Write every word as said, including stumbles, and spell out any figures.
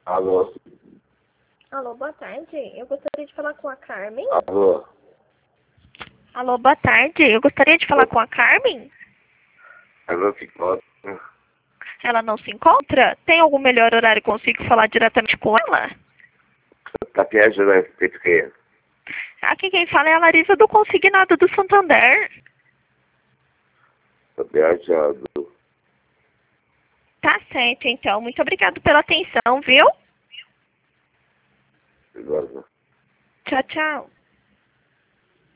Alô? Alô, boa tarde. Eu gostaria de falar com a Carmen. Alô? Alô, boa tarde. Eu gostaria de falar com a Carmen. Alô, que conta? Ela não se encontra? Tem algum melhor horário que eu consigo falar diretamente com ela? Tá viajando a respeito de quê? Aqui quem fala é a Larissa do Consignado do Santander. Tá viajando. Tá certo, então. Muito obrigado pela atenção, viu? Agora. Tchau, tchau.